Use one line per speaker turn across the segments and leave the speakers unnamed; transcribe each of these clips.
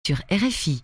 sur RFI.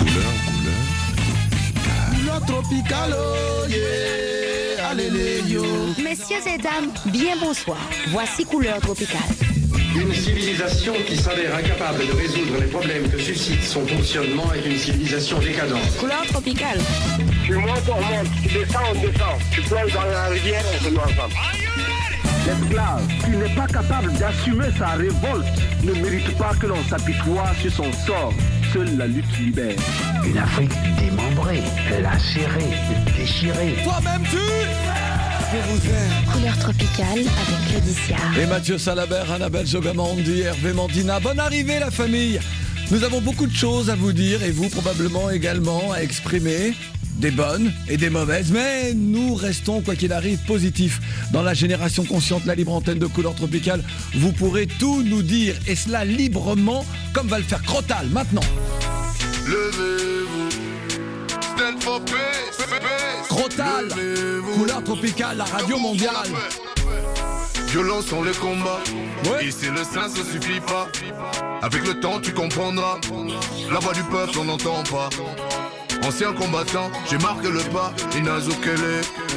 Couleur tropicale, oh yeah, allez yo.
Messieurs et dames, bien bonsoir. Voici Couleur tropicale.
Une civilisation qui s'avère incapable de résoudre les problèmes que suscite son fonctionnement est une civilisation décadente.
Couleur tropicale.
Tu montes, on monte. Tu descends, on descend. Tu plonges dans la rivière, on se met ensemble.
L'esclave qui n'est pas capable d'assumer sa révolte ne mérite pas que l'on s'apitoie sur son sort. Seule la lutte libère.
Une Afrique démembrée, lacérée, déchirée.
Toi-même tu je vous aime.
Couleur tropicale avec Laetitia.
Et Mathieu Salabert, Annabelle Jogamandi, Hervé Mandina. Bonne arrivée la famille. Nous avons beaucoup de choses à vous dire et vous probablement également à exprimer. Des bonnes et des mauvaises, mais nous restons, quoi qu'il arrive, positifs. Dans la génération consciente, la libre antenne de Couleur tropicale, vous pourrez tout nous dire, et cela librement, comme va le faire Crotal maintenant.
Levez-vous, stand for peace.
Crotal, Couleur tropicale, la radio mondiale.
Violents sont les combats,
Ouais.
ici le sein ça suffit pas. Avec le temps tu comprendras, la voix du peuple on n'entend pas. Ancien combattant, j'ai marqué le pas, Inazo Kele.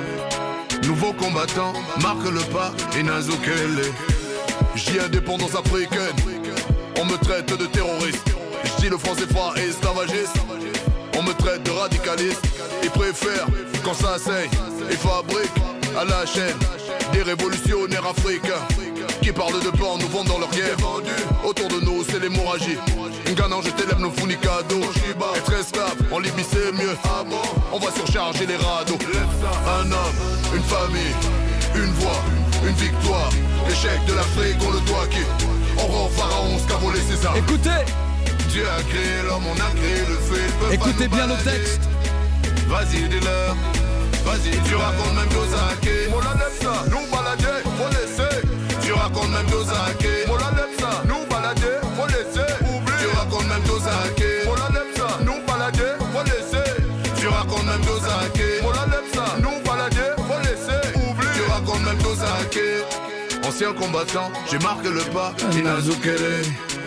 Nouveau combattant, marque le pas, Inazo Kele. J'dis indépendance africaine, on me traite de terroriste. J'dis le franc CFA est esclavagiste, on me traite de radicaliste. Ils préfèrent quand ça saigne, ils fabriquent à la chaîne des révolutionnaires africains qui parlent de pain, nous vendent dans leur guerre. Autour de nous c'est l'hémorragie. Gagnant je t'élève nos funicado. Être esclave en Libye c'est mieux. On va surcharger les radeaux. Un homme, une famille, une voix, une victoire. L'échec de l'Afrique on le doit qui. On rend pharaon ce qu'a volé César.
Écoutez,
Dieu a créé l'homme, on a créé le feu.
écoutez bien le texte.
Vas-y dis-leur, vas-y tu racontes même Dosake. Mola Lepsa, nous balader, faut laisser. Tu racontes même Dosake. Mola Lepsa, nous balader, faut laisser. Tu racontes même Dosake. Mola Lepsa, nous balader, faut laisser. Tu racontes même Dosake. Mola Lepsa, nous balader, faut laisser. Tu racontes même Dosake. Ancien combattant, j'ai marqué le pas, Inazo Kele.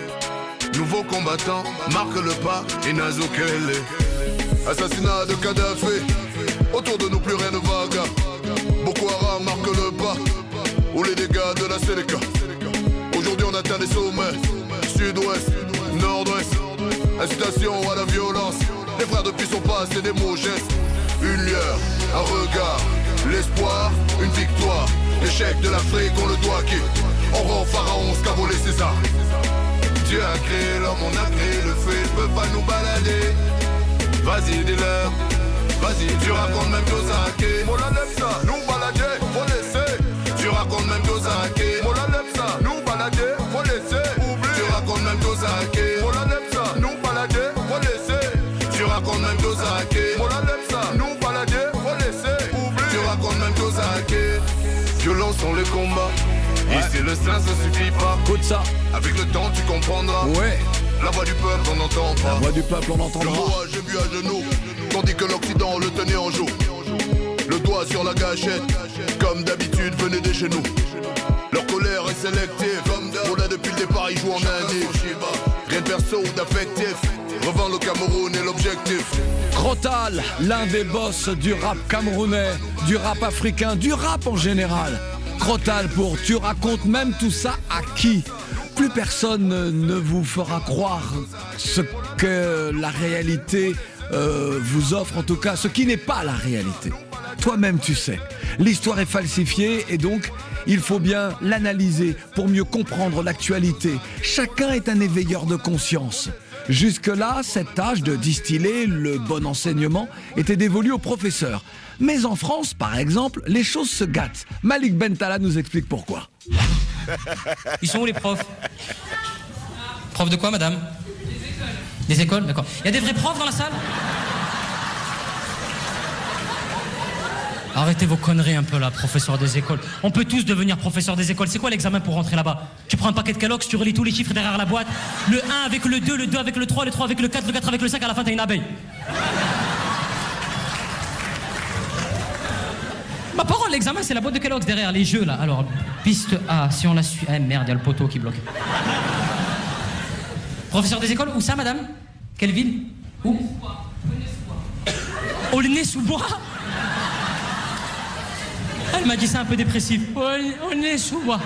Nouveau combattant, marque le pas, Inazo Kele. Assassinat de Kadhafi, autour de nous plus rien ne vague. Boko Haram marque le pas, ou les dégâts de la Séléka. Aujourd'hui on atteint les sommets, sud-ouest, nord-ouest. Incitation à la violence, les frères depuis sont passés des mots gestes. Une lueur, un regard, l'espoir, une victoire. L'échec de l'Afrique on le doit qui. On rend pharaon ce qu'a volé César. Dieu a créé l'homme, on a créé le feu, ils peuvent pas nous balader. Vas-y dis-leur, vas-y tu racontes même Dosake. Mola Lepsa, nous balader, faut laisser. Tu racontes même Dosake. Mola Lepsa, nous balader, faut laisser. Tu racontes même Dosake. Mola Lepsa, nous balader, faut laisser. Tu racontes même Dosake. Mola Lepsa, nous balader, faut laisser. Tu racontes même Dosake. Violents sont les combats, ici le sein ça suffit pas.
Écoute ça.
Avec le temps tu comprendras.
Ouais,
La voix du peuple on n'entend pas.
la voix du peuple on
Le
entendra.
roi j'ai vu à genoux, tandis que l'Occident le tenait en joue. Le doigt sur la gâchette, comme d'habitude venez de chez nous. Leur colère est sélective, on l'a depuis le départ, ils jouent en année. Rien de perso ou d'affectif, revend le Cameroun et l'objectif.
Crotal, l'un des boss du rap camerounais, du rap africain, du rap en général. Crotal pour tu racontes même tout ça à qui? Plus personne ne vous fera croire ce que la réalité vous offre, en tout cas ce qui n'est pas la réalité. Toi-même tu sais, l'histoire est falsifiée et donc il faut bien l'analyser pour mieux comprendre l'actualité. Chacun est un éveilleur de conscience. Jusque-là, cette tâche de distiller le bon enseignement était dévolue aux professeurs. Mais en France, par exemple, les choses se gâtent. Malik Bentala nous explique pourquoi.
Ils sont où les profs? Profs de quoi, madame? Des écoles, d'accord. Il y a des vrais profs dans la salle? Arrêtez vos conneries un peu là, professeur des écoles. On peut tous devenir professeur des écoles. C'est quoi l'examen pour rentrer là-bas? Tu prends un paquet de Kellogg's, tu relis tous les chiffres derrière la boîte. Le 1 avec le 2, le 2 avec le 3, le 3 avec le 4, le 4 avec le 5, à la fin t'as une abeille. Ma parole, l'examen c'est la boîte de Kellogg's derrière les jeux là. Alors, piste A, si on la suit... Eh merde, il y a le poteau qui bloque. Professeur des écoles, où ça madame? Quelle ville? Où? Aulnay-sous-Bois. Elle m'a dit ça un peu dépressif. Aulnay-sous-Bois.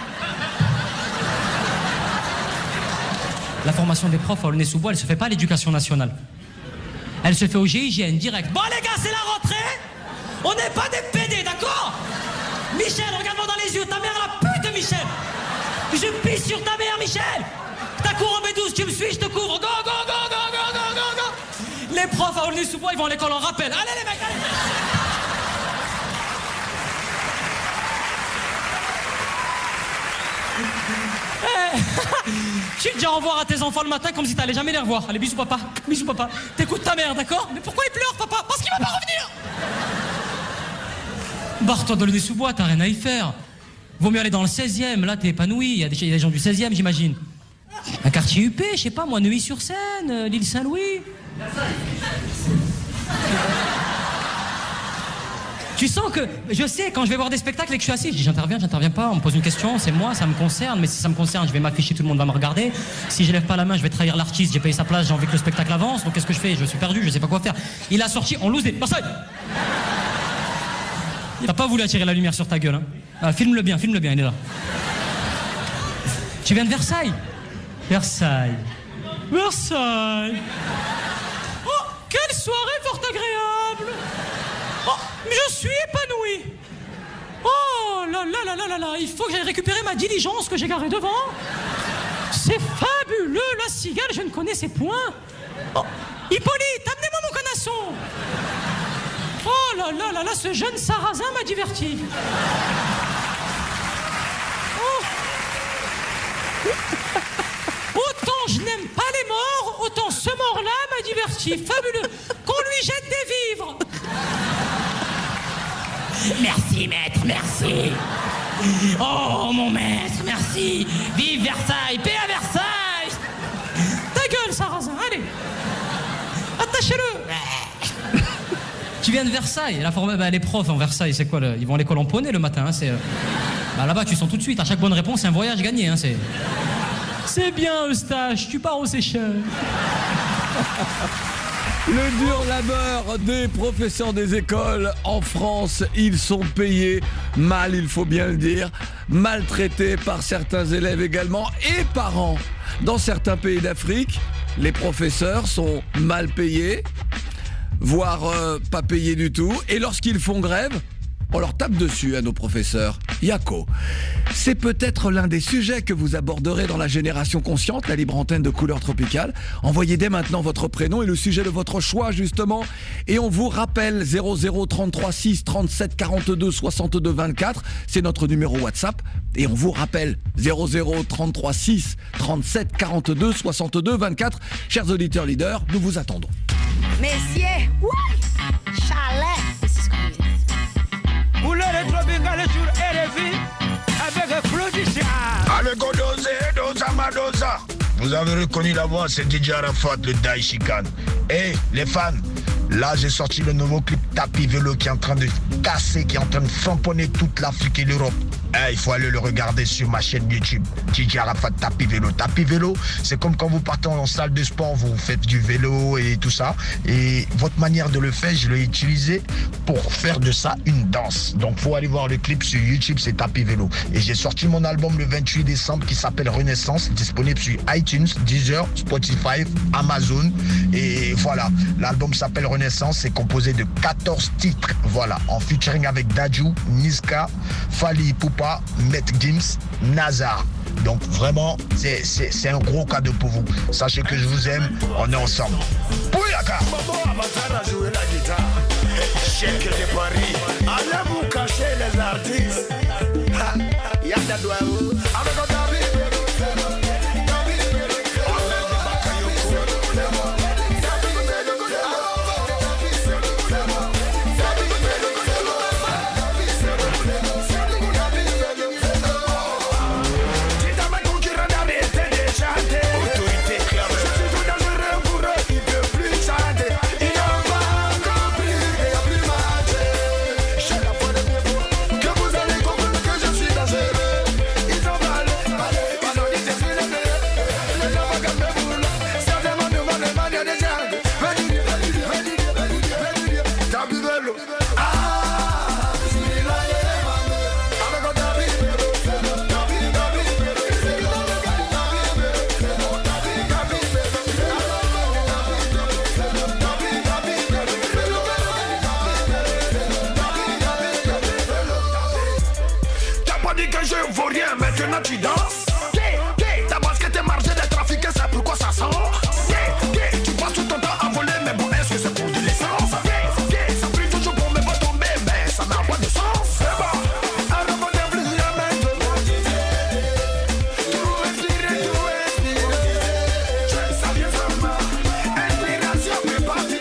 La formation des profs à Aulnay-sous-Bois, elle se fait pas à l'éducation nationale. Elle se fait au GIGN direct. Bon les gars, c'est la rentrée. On n'est pas des PD, d'accord? Michel, regarde-moi dans les yeux. Ta mère la pute de Michel. Je pisse sur ta mère, Michel. T'as cours en B12, tu me suis, je te couvre. Go, go, go, go, go, go, go, go. Les profs à Aulnay-sous-Bois, ils vont à l'école en rappel. Allez les mecs, allez. Tu dis au revoir à tes enfants le matin comme si t'allais jamais les revoir. Allez, bisous papa, bisous papa. T'écoutes ta mère, d'accord? Mais pourquoi il pleure, papa? Parce qu'il va pas revenir. Barre-toi de l'Aulnay-sous-Bois, t'as rien à y faire. Vaut mieux aller dans le 16e, là t'es épanoui. Il y a des gens du 16e, j'imagine. Un quartier UP, je sais pas moi, Neuilly-sur-Seine, l'île Saint-Louis. Tu sens que, je sais, quand je vais voir des spectacles et que je suis assis, je dis j'interviens pas, on me pose une question, c'est moi, ça me concerne, mais si ça me concerne, je vais m'afficher, tout le monde va me regarder. Si je lève pas la main, je vais trahir l'artiste, j'ai payé sa place, j'ai envie que le spectacle avance, donc qu'est-ce que je fais? Je suis perdu, je sais pas quoi faire. Il a sorti, on loose des... Versailles. T'as pas voulu attirer la lumière sur ta gueule, hein? Ah, filme-le bien, il est là. Tu viens de Versailles? Versailles. Versailles. Oh, quelle soirée fort agréable. Oh, je suis épanoui. Oh là là là là là là, il faut que j'aille récupérer ma diligence que j'ai garée devant. C'est fabuleux, la cigale, je ne connaissais point. Oh, Hippolyte, amenez-moi mon canasson. Oh là là là là, ce jeune sarrasin m'a diverti. Oh. Autant je n'aime pas les morts, autant ce mort-là m'a diverti. Fabuleux. Qu'on lui jette des vivres. Merci, maître, merci. Oh, mon maître, merci. Vive Versailles, paix à Versailles. Ta gueule, sarrasin, allez. Attachez-le. Tu viens de Versailles. Les profs en Versailles, c'est quoi ils vont à l'école en poney le matin, hein, là-bas, tu sens tout de suite. À chaque bonne réponse, c'est un voyage gagné, hein, C'est bien, Eustache, tu pars aux Seychelles.
Le dur labeur des professeurs des écoles en France, ils sont payés mal, il faut bien le dire, maltraités par certains élèves également et parents. Dans certains pays d'Afrique, les professeurs sont mal payés, voire pas payés du tout, et lorsqu'ils font grève, on leur tape dessus à nos professeurs. Yako. C'est peut-être l'un des sujets que vous aborderez dans la Génération Consciente, la libre antenne de Couleur Tropicale. Envoyez dès maintenant votre prénom et le sujet de votre choix, justement. Et on vous rappelle 00 33 6 37 42 62 24. C'est notre numéro WhatsApp. Et on vous rappelle 00 33 6 37 42 62 24. Chers auditeurs leaders, nous vous attendons.
Messieurs, ouais, chalet.
Couleur tropicale sur RFI avec Claudicia.
Allez, Godoze, Doza Madoza. Vous avez reconnu la voix, c'est DJ Arafat, le Daishikan. Et les fans, là j'ai sorti le nouveau clip Tapis Vélo qui est en train de casser, qui est en train de tamponner toute l'Afrique et l'Europe. Il faut aller le regarder sur ma chaîne YouTube, DJ Arafat Tapis Vélo. Tapis Vélo, c'est comme quand vous partez en salle de sport, vous faites du vélo et tout ça. Et votre manière de le faire, je l'ai utilisé pour faire de ça une danse. Donc faut aller voir le clip sur YouTube, c'est Tapis Vélo. Et j'ai sorti mon album le 28 décembre qui s'appelle Renaissance, disponible sur iTunes, Deezer, Spotify, Amazon. Et voilà, l'album s'appelle Renaissance, c'est composé de 14 titres. Voilà, en featuring avec Dadju, Niska, Fally Ipupa, Maître Gims, Nazar. Donc vraiment, c'est un gros cadeau pour vous. Sachez que je vous aime, on est ensemble. Pouyaka!
Chèque de Paris, allez vous cacher les artistes. Y'a des doigts. tu danses. Ta basket est margée des trafiqués, c'est pourquoi ça sort. Tu passes tout ton temps à voler, mais bon, est-ce que c'est pour de l'essence? Ça brille toujours pour me voir tomber, mais ça n'a pas de sens. C'est bon, à revenir plus jamais de moi. Tout respirer. Ça vient vraiment, inspiration peut partir.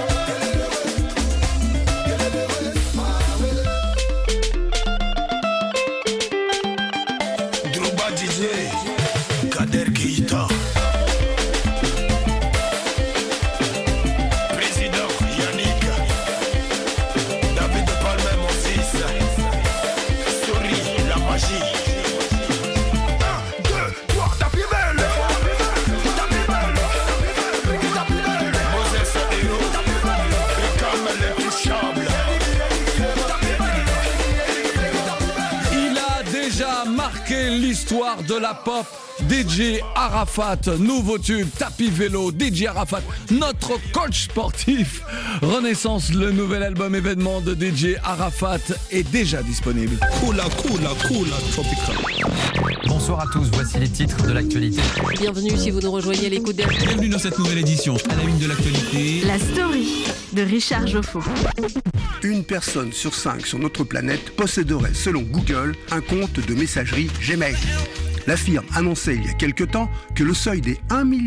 Drouba DJ, Kader Keita. Président Yannick, David Palmer, mon fils. Story, la magie.
1, 2, 3, tapis belle. Tapis belle.
Moses Héros, Beckham l'intouchable.
Il a déjà marqué l'histoire de la pop. DJ Arafat, nouveau tube, tapis vélo, DJ Arafat, notre coach sportif. Renaissance, le nouvel album événement de DJ Arafat est déjà disponible.
Cool, tropical.
Bonsoir à tous, voici les titres de l'actualité.
Bienvenue si vous nous rejoignez, l'écoute des...
Bienvenue dans cette nouvelle édition, à la une de l'actualité.
La story de Richard Joffo.
Une personne sur 5 sur notre planète posséderait, selon Google, un compte de messagerie Gmail. La firme annonçait il y a quelque temps que le seuil des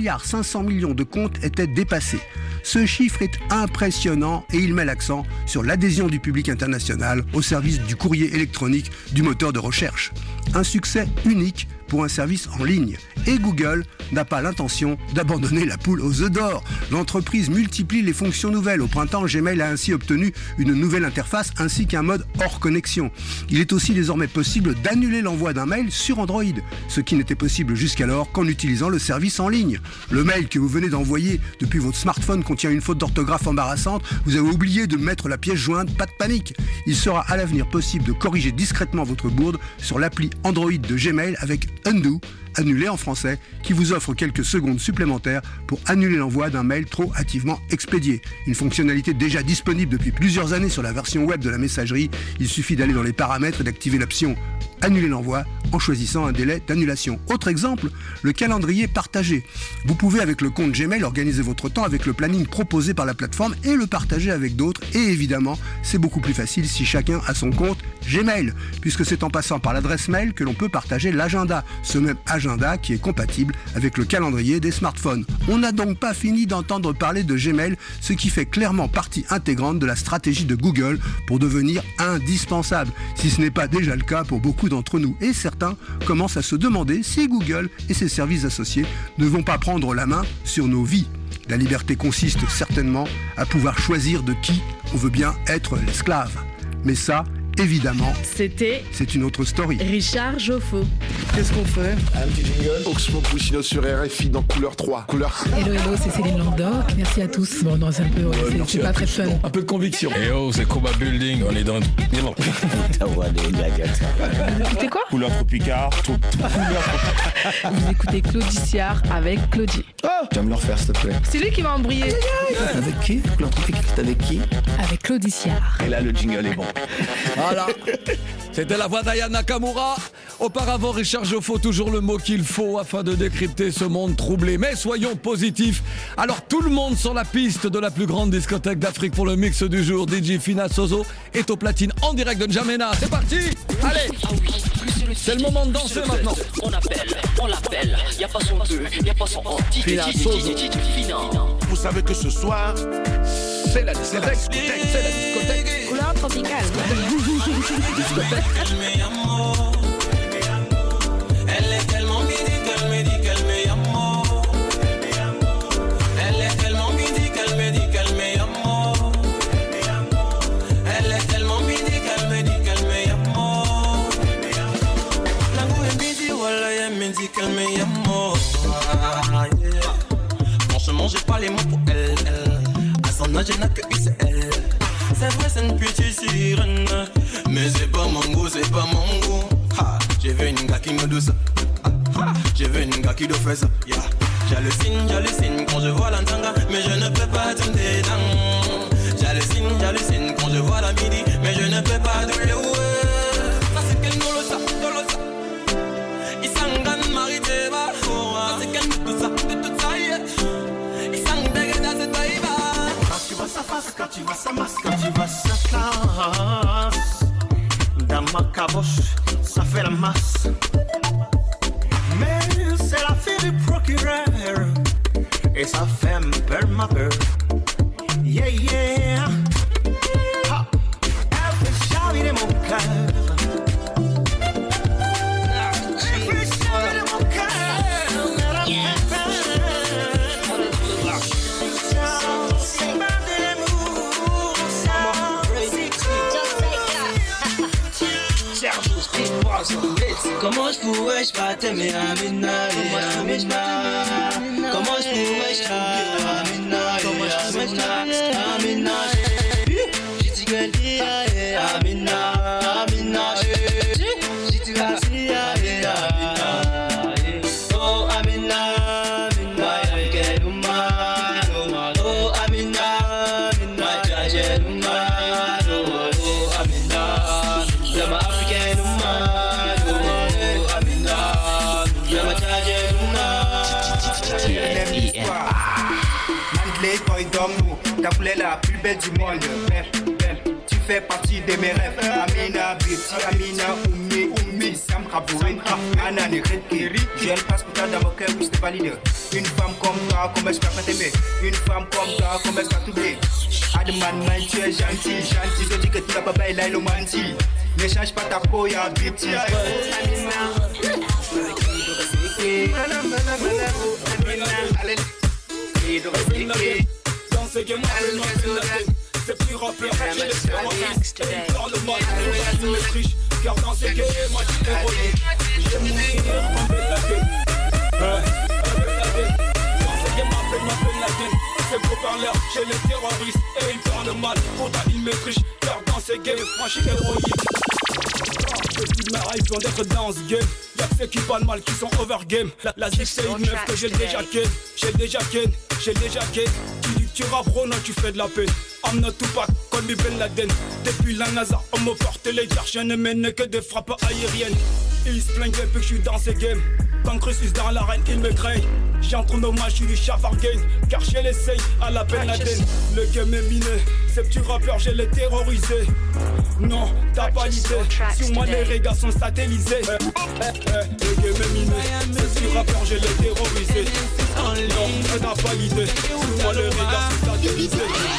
1,5 milliard de comptes était dépassé. Ce chiffre est impressionnant et il met l'accent sur l'adhésion du public international au service du courrier électronique du moteur de recherche. Un succès unique pour un service en ligne. Et Google n'a pas l'intention d'abandonner la poule aux œufs d'or. L'entreprise multiplie les fonctions nouvelles. Au printemps, Gmail a ainsi obtenu une nouvelle interface ainsi qu'un mode hors connexion. Il est aussi désormais possible d'annuler l'envoi d'un mail sur Android, ce qui n'était possible jusqu'alors qu'en utilisant le service en ligne. Le mail que vous venez d'envoyer depuis votre smartphone contient une faute d'orthographe embarrassante, vous avez oublié de mettre la pièce jointe, pas de panique. Il sera à l'avenir possible de corriger discrètement votre bourde sur l'appli Android de Gmail avec Undo, annulé en français, qui vous offre quelques secondes supplémentaires pour annuler l'envoi d'un mail trop hâtivement expédié. Une fonctionnalité déjà disponible depuis plusieurs années sur la version web de la messagerie. Il suffit d'aller dans les paramètres et d'activer l'option annuler l'envoi en choisissant un délai d'annulation. Autre exemple, le calendrier partagé. Vous pouvez avec le compte Gmail organiser votre temps avec le planning proposé par la plateforme et le partager avec d'autres. Et évidemment, c'est beaucoup plus facile si chacun a son compte Gmail, puisque c'est en passant par l'adresse mail que l'on peut partager l'agenda, ce même agenda qui est compatible avec le calendrier des smartphones. On n'a donc pas fini d'entendre parler de Gmail, ce qui fait clairement partie intégrante de la stratégie de Google pour devenir indispensable, si ce n'est pas déjà le cas pour beaucoup d'entre nous. Et certains commencent à se demander si Google et ses services associés ne vont pas prendre la main sur nos vies. La liberté consiste certainement à pouvoir choisir de qui on veut bien être l'esclave. Mais ça, évidemment, c'est une autre story.
Richard Joffo.
Qu'est-ce qu'on fait?
Un petit jingle. Oxmo Puccino sur RFI dans couleur 3. Couleur.
Hello, c'est Céline Landor. Merci à tous. Bon, non, c'est un peu, c'est pas très fun.
Un peu de conviction.
Eh oh, c'est Koba Building, on est dans...
Vous écoutez quoi?
Couleur tropicale.
Vous écoutez Claudiciard avec Claudie.
Oh, tu vas me le refaire, s'il te plaît.
C'est lui qui m'a embrouillé.
Avec qui? Couleur tropicale, c'est avec qui?
Avec Claudiciard.
Et là, le jingle est bon.
Voilà, c'était la voix d'Aya Nakamura. Auparavant, Richard Joffo, toujours le mot qu'il faut afin de décrypter ce monde troublé. Mais soyons positifs. Alors tout le monde sur la piste de la plus grande discothèque d'Afrique pour le mix du jour. DJ Fina Sozo est au platine en direct de N'Djamena. C'est parti. Allez, c'est le moment de danser maintenant.
On l'appelle, y a pas son 2, y a pas son 1.
Fina Sozo.
Vous savez que ce soir,
c'est la discothèque.
Couleur tropicale.
Elle est tellement midi qu'elle me dit qu'elle me llamo. Elle est tellement midi qu'elle me dit qu'elle me llamo. Elle est tellement midi qu'elle me dit qu'elle me llamo. La goût est midi, voilà, elle me dit qu'elle me llamo. Franchement, j'ai pas les mots pour elle. À son âge, elle n'a que eu, c'est elle. C'est vrai, c'est une petite sirène. Mais c'est pas mon goût, c'est pas mon goût. Ha, j'ai vu une gars qui me douce. J'ai vu une gars qui doit faire ça. Yeah. J'hallucine quand je vois l'antanga. Mais je ne peux pas être dedans. J'hallucine quand je vois la midi. Mais je ne peux pas de le ouais. Ça c'est quel dolo ça. Il s'en caboche, ça fait la masse. Mais c'est la fille du procureur et ça fait un peu ma peur. Yeah, yeah. Ha. Elle fait chavir mon cœur.
Comment je pourrais pas t'aimer, Amina, Amina? Comment je pourrais pas Amina, Amina? J'ai dit que Amina, Amina. J'ai dit que Amina. Oh Amina, Amina, oh Amina, Amina, oh Amina, I'm African
Mandelé, boy d'homme, ta couleur la plus belle du monde. Belle, tu fais partie de mes rêves. Amina, Biti, Amina, Oumi, Sam Rabouri, Anna, Negrete, Gel, passe pour toi dans mon cœur, oui, c'était valide. Une femme comme toi, comment je peux pas t'aimer? Une femme comme toi, comment je peux t'oublier? Adman, tu es gentil, je dis que tu n'as pas bailé, il est menti. Ne change pas ta peau, y'a Biti.
Dans ce game, c'est plus rappeur, j'ai les terroristes. Dans le mal, je me triche, car dans ce game, moi je suis héroïque. Je vais mourir en belle la gueule. Dans ce game, m'appelle la gueule. C'est pour parler chez les terroristes. Et ils font le mal, pourtant ils me trichent. Car dans ce game, moi je suis héroïque. Depuis ma rêve, loin d'être dans ce game. Y'a que ceux qui parlent mal, qui sont over game. La zig c'est une meuf que j'ai déjà ken. Tu dis que tu rappes, non tu fais de la peine. I'm not Tupac, call me Ben Laden. Depuis la NASA, on me porte les guerres. Je ne mène que des frappes aériennes. Ils se plaignent depuis que je suis dans ces games. Quand Christus dans l'arène, il me craignent. J'entre en hommage, je suis du Chafar Gang. Car je l'essaye à la Ben Laden. Le game est miné, ces petits rappeurs, je les terrorisé. Non, t'as pas l'idée. Sur moi, les régas sont satellisés. Le game est miné, ces petits rappeurs, je les terrorisé. Non, t'as pas l'idée. Sur moi, les régas sont satellisés.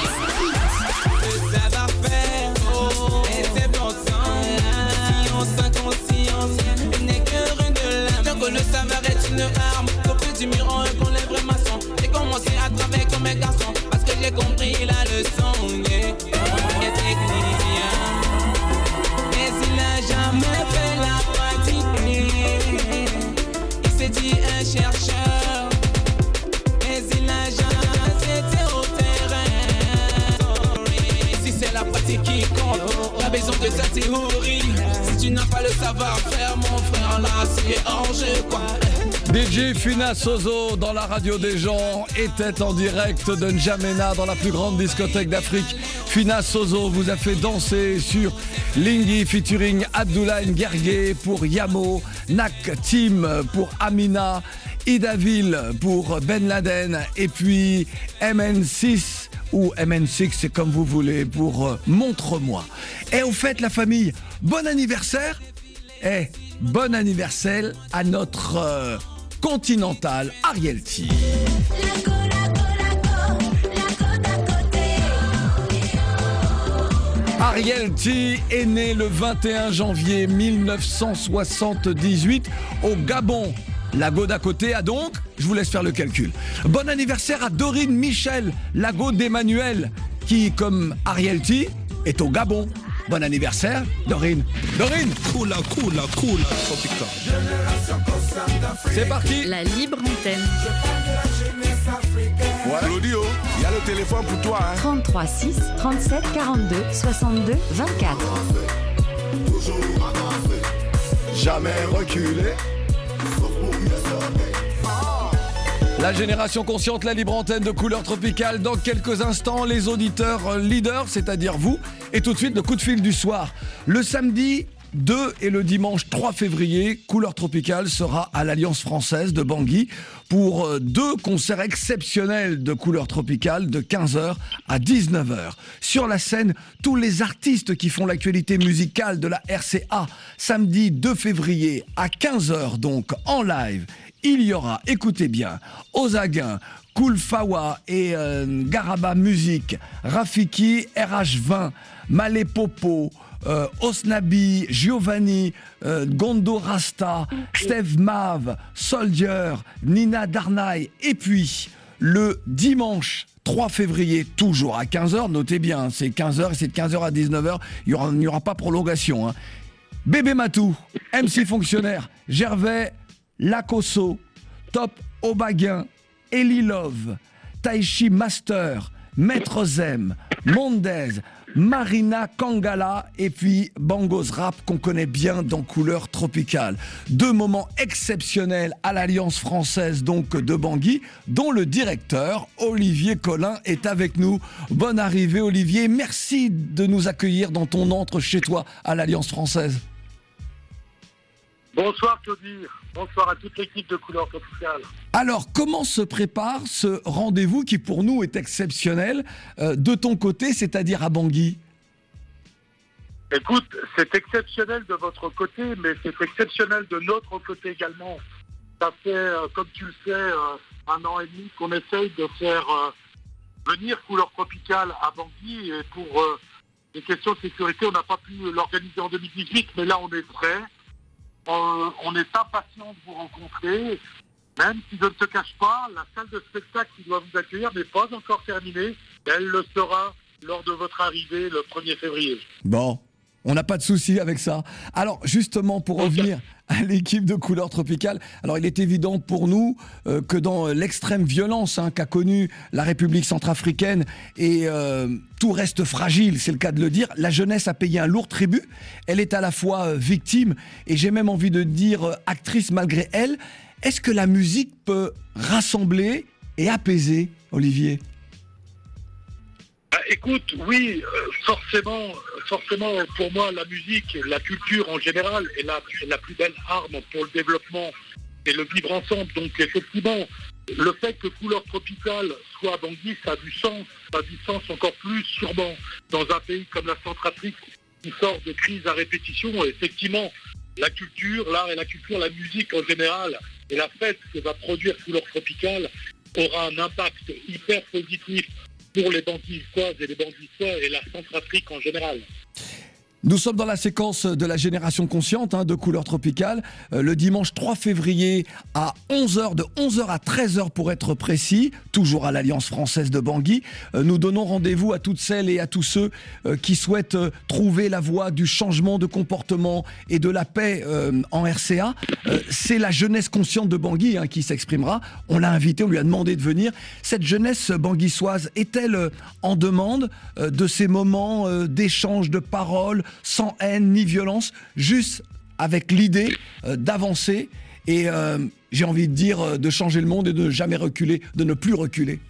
Le savoir-faire, et c'est bon sang. Conscience, il n'est que rue de l'âme. Tant que le savoir est une arme, auprès du mur, qu'on les vrais maçons. J'ai commencé à travailler comme un garçon, parce que j'ai compris la leçon. Yeah. Technicien, mais il n'a jamais fait la pratique. Il s'est dit un chercheur, mais il n'a jamais été au terrain. Si c'est la pratique qui compte, pas besoin de sa théorie. Si tu n'as pas le savoir-faire, mon frère, là c'est hors jeu quoi.
DJ Fina Sozo dans la radio des gens était en direct de N'Djamena dans la plus grande discothèque d'Afrique. Fina Sozo vous a fait danser sur Lingui featuring Abdoulaye Nguergué pour Yamo, Nak Team pour Amina, Idaville pour Ben Laden et puis MN6 ou MN6, c'est comme vous voulez, pour Montre-moi. Et au fait la famille, bon anniversaire. Bon anniversaire à notre Continental Ariel T. Ariel T est né le 21 janvier 1978 au Gabon. Lago d'à côté a donc, je vous laisse faire le calcul. Bon anniversaire à Dorine Michel, Lago d'Emmanuel, qui, comme Ariel T, est au Gabon. Bon anniversaire, Dorine. Dorine!
Cool, tropical.
C'est parti!
La libre antenne.
Ouais. Claudio, il y a le téléphone pour toi.
33 6 37 42 62 24.
Jamais reculer. La génération consciente, la libre antenne de couleur tropicale. Dans quelques instants, les auditeurs leaders, c'est-à-dire vous. Et tout de suite, le coup de fil du soir. Le samedi 2 et le dimanche 3 février, Couleur Tropicale sera à l'Alliance Française de Bangui pour 2 concerts exceptionnels de Couleur Tropicale de 15h à 19h. Sur la scène, tous les artistes qui font l'actualité musicale de la RCA. Samedi 2 février à 15h donc en live, il y aura, écoutez bien, Ozaguin, Koul Fawa et Garaba Music, Rafiki, RH20, Malé Popo, Osnabi, Giovanni, Gondo Rasta, Steve Mav, Soldier, Nina Darnay. Et puis, le dimanche 3 février, toujours à 15h, notez bien, c'est 15h et c'est de 15h à 19h, il n'y aura pas prolongation. Hein. Bébé Matou, MC Fonctionnaire, Gervais, Lacosso, Top Obaguin, Eli Love, Taichi Master, Maître Zem, Mondez, Marina Kangala et puis Bangos Rap qu'on connaît bien dans Couleur Tropicale. 2 moments exceptionnels à l'Alliance Française donc de Bangui, dont le directeur Olivier Collin est avec nous. Bonne arrivée Olivier, merci de nous accueillir dans ton antre chez toi à l'Alliance Française.
Bonsoir Claudie, bonsoir à toute l'équipe de Couleur Tropicale.
Alors, comment se prépare ce rendez-vous qui pour nous est exceptionnel de ton côté, c'est-à-dire à Bangui?
Écoute, c'est exceptionnel de votre côté, mais c'est exceptionnel de notre côté également. Ça fait, comme tu le sais, 1 an et demi qu'on essaye de faire venir Couleur Tropicale à Bangui. Et pour des questions de sécurité, on n'a pas pu l'organiser en 2018, mais là on est prêt. On est impatient de vous rencontrer, même si je ne te cache pas, la salle de spectacle qui doit vous accueillir n'est pas encore terminée. Elle le sera lors de votre arrivée le 1er février.
Bon, on n'a pas de souci avec ça. Alors justement, pour revenir à l'équipe de Couleur Tropicale, alors il est évident pour nous que dans l'extrême violence qu'a connue la République centrafricaine et tout reste fragile, c'est le cas de le dire, la jeunesse a payé un lourd tribut. Elle est à la fois victime et j'ai même envie de dire actrice malgré elle. Est-ce que la musique peut rassembler et apaiser, Olivier ?
Écoute, oui, forcément, pour moi, la musique, la culture en général est la plus belle arme pour le développement et le vivre ensemble. Donc, effectivement, le fait que Couleur Tropicale soit à Bangui, ça a du sens. Ça a du sens encore plus sûrement dans un pays comme la Centrafrique qui sort de crise à répétition. Et effectivement, la culture, l'art et la culture, la musique en général et la fête que va produire Couleur Tropicale aura un impact hyper positif pour les Banguissoises et les Banguissois et la Centrafrique en général.
Nous sommes dans la séquence de la génération consciente de Couleur Tropicale, le dimanche 3 février à 11h, de 11h à 13h pour être précis, toujours à l'Alliance Française de Bangui. Nous donnons rendez-vous à toutes celles et à tous ceux qui souhaitent trouver la voie du changement de comportement et de la paix en RCA. C'est la jeunesse consciente de Bangui qui s'exprimera. On l'a invité, on lui a demandé de venir. Cette jeunesse banguissoise est-elle en demande de ces moments d'échange de paroles sans haine ni violence, juste avec l'idée d'avancer et j'ai envie de dire de changer le monde et de ne jamais reculer, de ne plus reculer.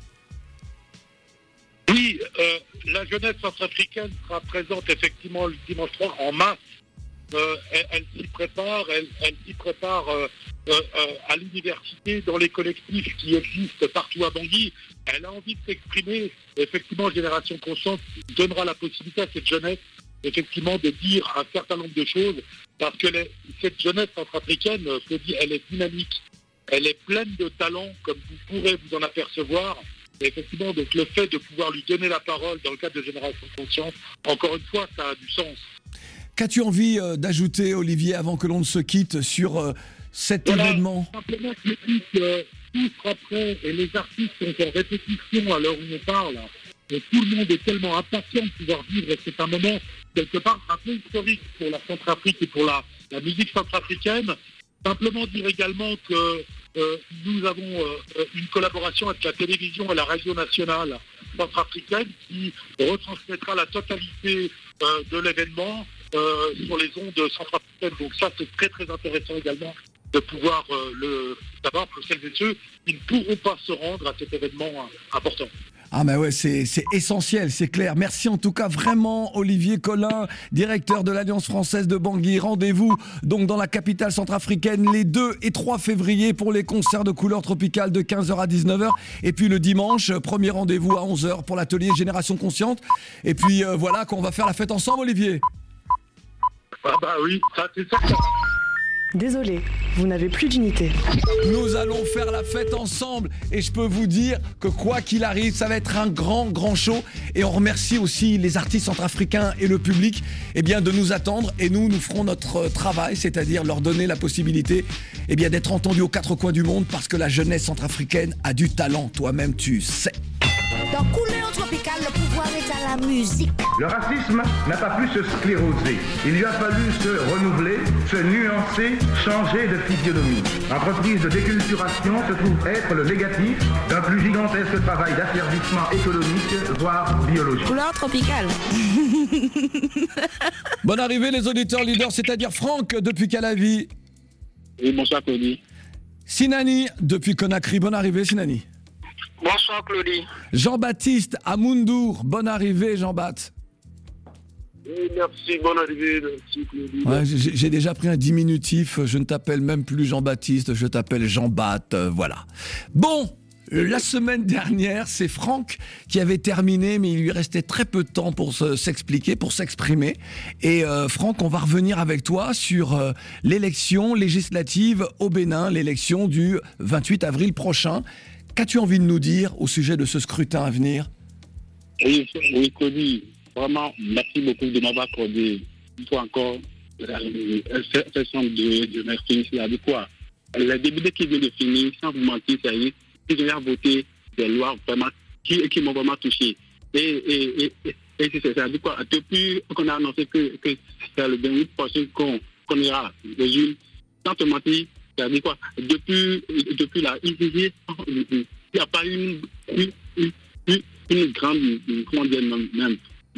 Oui, la jeunesse centrafricaine sera présente effectivement le dimanche 3 en masse. Elle s'y prépare, elle s'y prépare à l'université, dans les collectifs qui existent partout à Bangui. Elle a envie de s'exprimer. Effectivement, Génération Consciente donnera la possibilité à cette jeunesse effectivement de dire un certain nombre de choses, parce que cette jeunesse centrafricaine, elle est dynamique, elle est pleine de talent, comme vous pourrez vous en apercevoir. Et effectivement, donc le fait de pouvoir lui donner la parole dans le cadre de Génération Consciente, encore une fois, ça a du sens.
Qu'as-tu envie d'ajouter, Olivier, avant que l'on ne se quitte sur cet événement ?
Simplement, je dis que tout sera prêt et les artistes sont en répétition à l'heure où on parle. Et tout le monde est tellement impatient de pouvoir vivre. Et c'est un moment, quelque part, un peu historique pour la Centrafrique et pour la musique centrafricaine. Simplement dire également que nous avons une collaboration avec la télévision et la radio nationale centrafricaine qui retransmettra la totalité de l'événement sur les ondes centrafricaines. Donc ça, c'est très très intéressant également de pouvoir le savoir pour celles et ceux qui ne pourront pas se rendre à cet événement important.
Ah mais ouais, c'est essentiel, c'est clair. Merci en tout cas vraiment Olivier Collin, directeur de l'Alliance française de Bangui. Rendez-vous donc dans la capitale centrafricaine les 2 et 3 février pour les concerts de couleurs tropicales de 15h à 19h. Et puis le dimanche, premier rendez-vous à 11h pour l'atelier Génération Consciente. Et puis voilà qu'on va faire la fête ensemble, Olivier.
Ah bah oui, ça c'est ça.
Désolé, vous n'avez plus d'unité.
Nous allons faire la fête ensemble et je peux vous dire que quoi qu'il arrive, ça va être un grand show et on remercie aussi les artistes centrafricains et le public de nous attendre et nous ferons notre travail, c'est-à-dire leur donner la possibilité d'être entendus aux 4 coins du monde parce que la jeunesse centrafricaine a du talent, toi-même tu sais.
Dans Couleur Tropicale, le pouvoir est à la musique.
Le racisme n'a pas pu se scléroser. Il lui a fallu se renouveler, se nuancer, changer de physionomie. L'entreprise de déculturation se trouve être le négatif d'un plus gigantesque travail d'asservissement économique, voire biologique.
Couleur Tropicale.
Bonne arrivée les auditeurs leaders, c'est-à-dire Franck depuis Calavi.
Oui, bonsoir Claudie.
Sinani depuis Conakry, bonne arrivée Sinani.
Bonsoir Claudie.
Jean-Baptiste à Moundour, bonne arrivée Jean-Baptiste.
Oui, merci, bonne arrivée, merci Claudie.
Ouais, j'ai déjà pris un diminutif, je ne t'appelle même plus Jean-Baptiste, je t'appelle Jean-Bat, voilà. Bon, la semaine dernière, c'est Franck qui avait terminé, mais il lui restait très peu de temps pour s'expliquer, pour s'exprimer. Et Franck, on va revenir avec toi sur l'élection législative au Bénin, l'élection du 28 avril prochain. Qu'as-tu envie de nous dire au sujet de ce scrutin à venir ?
Oui, Claudie, vraiment, merci beaucoup de m'avoir accordé une fois encore cette chambre de merci. C'est-à-dire quoi ? Le député qui vient de finir, sans vous mentir, c'est-à-dire qu'ils ont voté des lois vraiment qui m'ont vraiment touché. Et c'est-à-dire quoi ? Depuis qu'on a annoncé que c'est le 28 prochain qu'on ira aux urnes, sans te mentir, c'est-à-dire quoi ? Depuis là, il n'y a pas une grande, comment dire, même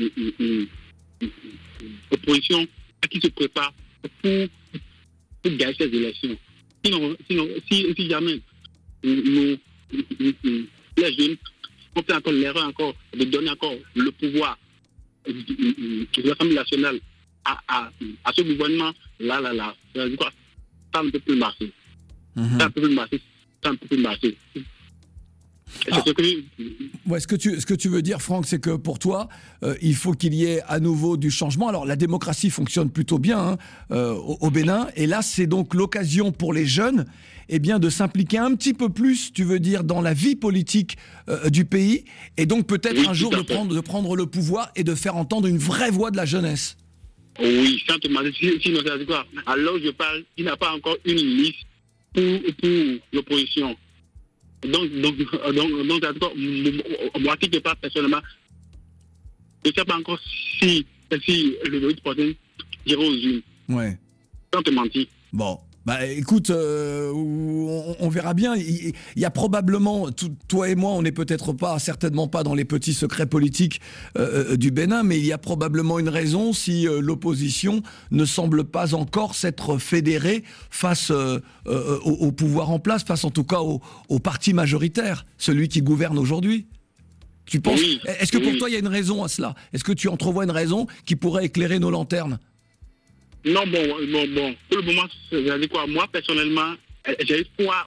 opposition qui se prépare pour gagner ces élections. Sinon si jamais les jeunes ont fait encore l'erreur de donner encore le pouvoir de l'Assemblée nationale à ce gouvernement, là, c'est-à-dire quoi ? Ça ne peut plus marcher. Ça ne peut plus marcher.
Ce que tu veux dire, Franck, c'est que pour toi, il faut qu'il y ait à nouveau du changement. Alors, la démocratie fonctionne plutôt bien au Bénin. Et là, c'est donc l'occasion pour les jeunes de s'impliquer un petit peu plus, tu veux dire, dans la vie politique du pays. Et donc, peut-être un jour de prendre le pouvoir et de faire entendre une vraie voix de la jeunesse.
Oui, sans te demander, sinon ça veut dire quoi ? Alors je parle, il n'y a pas encore une liste pour l'opposition. Donc ça veut dire quoi ? Moi, qui ne sais pas personnellement, je ne sais pas encore si le 8 prochain ira aux urnes.
Ouais.
Sans te mentir.
Bon. Bah écoute, on verra bien. Il y a probablement, toi et moi, on n'est peut-être pas, certainement pas dans les petits secrets politiques du Bénin, mais il y a probablement une raison si l'opposition ne semble pas encore s'être fédérée face au pouvoir en place, face en tout cas au parti majoritaire, celui qui gouverne aujourd'hui. Tu penses ? Oui, est-ce que pour toi il y a une raison à cela ? Est-ce que tu entrevois une raison qui pourrait éclairer nos lanternes ?
Non, bon. Pour le moment, c'est-à-dire quoi ? Moi, personnellement, j'ai espoir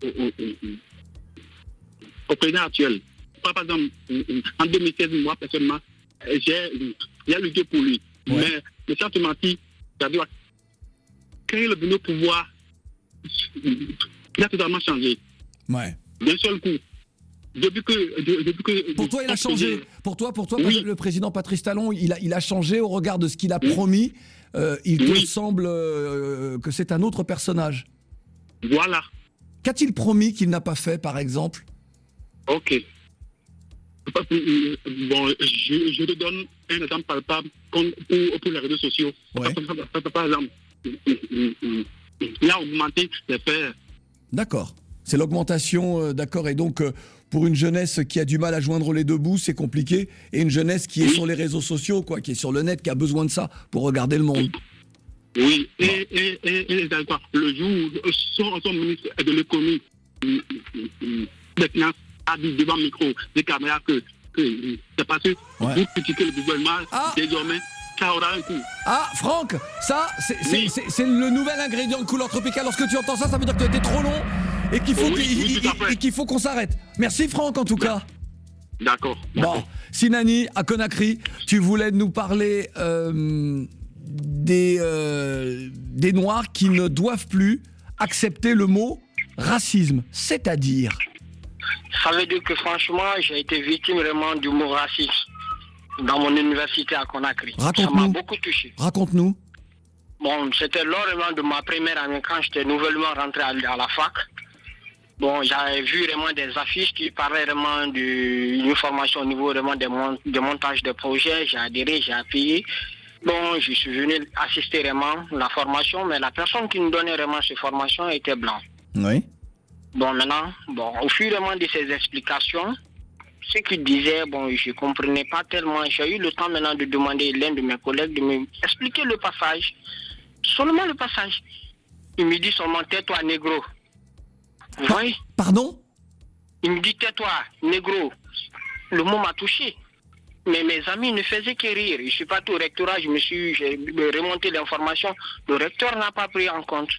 au président actuel. Par exemple, en 2016, moi, personnellement, il y a lutté pour lui. Ouais. Mais sans te mentir, c'est-à-dire quand il est venu au pouvoir, il a totalement changé.
Ouais.
D'un seul coup. Depuis que
pour toi, il a changé. Pour toi, oui. Le président Patrice Talon, il a changé au regard de ce qu'il a promis. Il te semble que c'est un autre personnage.
Voilà.
Qu'a-t-il promis qu'il n'a pas fait, par exemple ?
Ok. Bon, je te donne un exemple palpable pour les réseaux sociaux. Ouais. Par exemple, il a augmenté les faits.
D'accord. C'est l'augmentation, d'accord. Et donc, pour une jeunesse qui a du mal à joindre les deux bouts, c'est compliqué. Et une jeunesse qui est sur les réseaux sociaux, qui est sur le net, qui a besoin de ça pour regarder le monde.
Oui, et d'accord. Le jour où son ministre de l'économie, des finances, a dit devant le micro des caméras que c'est parce que vous critiquez le gouvernement, désormais, ça aura un coup.
Ah, Franck, ça, c'est le nouvel ingrédient de Couleur Tropicale. Lorsque tu entends ça, ça veut dire que tu as été trop long et qu'il faut qu'on s'arrête. Merci, Franck, en tout cas.
D'accord.
Bon, Sinani, à Conakry, tu voulais nous parler des Noirs qui ne doivent plus accepter le mot racisme, c'est-à-dire...
Ça veut dire que franchement, j'ai été victime vraiment du mot racisme dans mon université à Conakry. Ça m'a beaucoup touché.
Raconte-nous.
Bon, c'était lors de ma première année quand j'étais nouvellement rentré à la fac. Bon, j'avais vu vraiment des affiches qui parlaient vraiment d'une formation au niveau vraiment des montages de projets. J'ai adhéré, j'ai appuyé. Bon, je suis venu assister vraiment à la formation, mais la personne qui nous donnait vraiment cette formation était blanche.
Oui.
Bon, maintenant, au fur et à mesure de ces explications, ce qu'il disait, je ne comprenais pas tellement. J'ai eu le temps maintenant de demander à l'un de mes collègues de m'expliquer le passage. Seulement le passage. Il me dit seulement « tais-toi, négro ». Vous voyez?
Pardon?
Il me dit « tais-toi, négro ». Le mot m'a touché. Mais mes amis ne faisaient que rire. Je ne suis pas tout au rectorat, j'ai remonté l'information. Le recteur n'a pas pris en compte.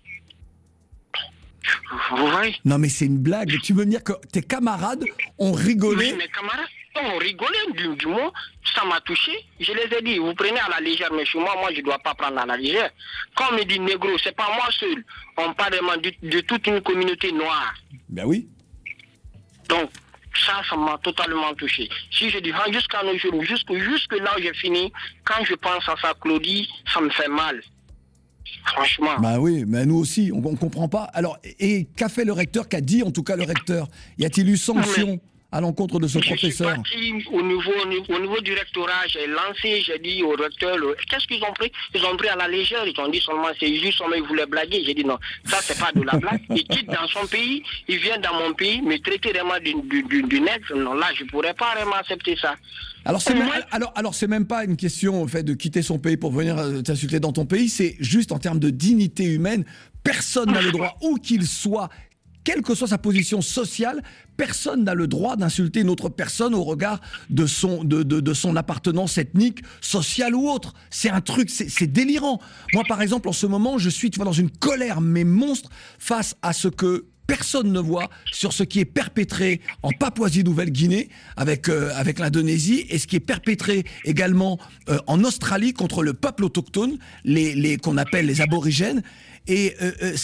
Vous voyez?
Non mais c'est une blague. Tu veux me dire que tes camarades ont rigolé?
Oui, mes camarades ont rigolé du mot. Ça m'a touché. Je les ai dit, vous prenez à la légère, mais chez moi, je ne dois pas prendre à la légère. Quand on me dit négro, ce n'est pas moi seul. On parle vraiment de toute une communauté noire.
Ben oui.
Donc, ça m'a totalement touché. Si je dis jusqu'à nos jours, jusque là où j'ai fini, quand je pense à ça, Claudie, ça me fait mal. Franchement.
Bah oui, mais nous aussi, on ne comprend pas. Alors, et qu'a fait le recteur, qu'a dit en tout cas le recteur? Y a-t-il eu sanction à l'encontre de ce professeur?
Je suis parti au niveau du rectorat, j'ai lancé, j'ai dit au recteur, qu'est-ce qu'ils ont pris? Ils ont pris à la légère, ils ont dit seulement c'est juste, ils voulaient blaguer. J'ai dit non, ça c'est pas de la blague. Il quitte dans son pays, il vient dans mon pays, me traiter vraiment du nègre. Non, là je pourrais pas vraiment accepter ça.
Alors c'est même pas une question en fait de quitter son pays pour venir t'insulter dans ton pays, c'est juste en termes de dignité humaine, personne n'a le droit, où qu'il soit, quelle que soit sa position sociale, personne n'a le droit d'insulter une autre personne au regard de son appartenance ethnique, sociale ou autre. C'est un truc, c'est délirant. Moi par exemple en ce moment je suis dans une colère mais monstre face à ce que personne ne voit sur ce qui est perpétré en Papouasie-Nouvelle-Guinée avec l'Indonésie et ce qui est perpétré également en Australie contre le peuple autochtone, qu'on appelle les aborigènes. Et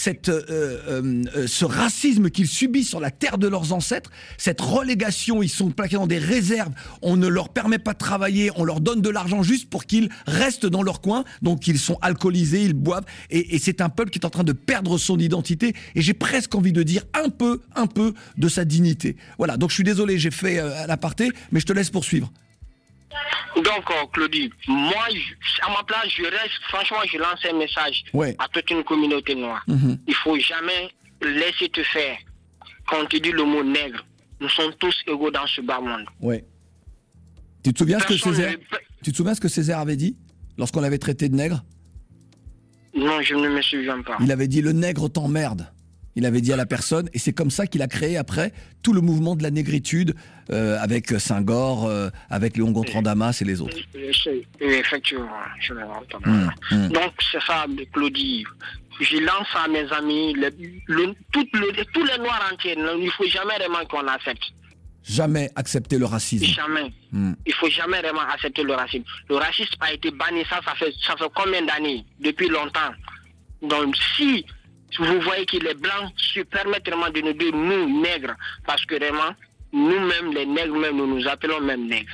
ce racisme qu'ils subissent sur la terre de leurs ancêtres, cette relégation, ils sont plaqués dans des réserves, on ne leur permet pas de travailler, on leur donne de l'argent juste pour qu'ils restent dans leur coin, donc ils sont alcoolisés, ils boivent, et c'est un peuple qui est en train de perdre son identité, et j'ai presque envie de dire un peu de sa dignité. Voilà, donc je suis désolé, j'ai fait l'aparté, mais je te laisse poursuivre.
Donc, Claudie, moi, à ma place, franchement, je lance un message à toute une communauté noire. Il ne faut jamais laisser te faire. Quand on te dit le mot nègre, nous sommes tous égaux dans ce bas monde.
Ouais. Tu te souviens ce que Césaire avait dit lorsqu'on l'avait traité de nègre?
Non, je ne me souviens pas.
Il avait dit le nègre t'emmerde. Il avait dit à la personne, et c'est comme ça qu'il a créé après tout le mouvement de la négritude avec Senghor, avec Léon Gontran Damas et les autres.
Effectivement, je l'entends. Donc c'est ça, Claudie. Je lance à mes amis, tous les Noirs entiers, il ne faut jamais vraiment qu'on accepte.
Jamais accepter le racisme.
Jamais. Il ne faut jamais vraiment accepter le racisme. Le racisme a été banni, ça fait combien d'années? Depuis longtemps. Donc si vous voyez que les Blancs se permettent vraiment de nous dire nous, nègres, parce que vraiment, nous-mêmes, les nègres, même, nous nous appelons même nègres.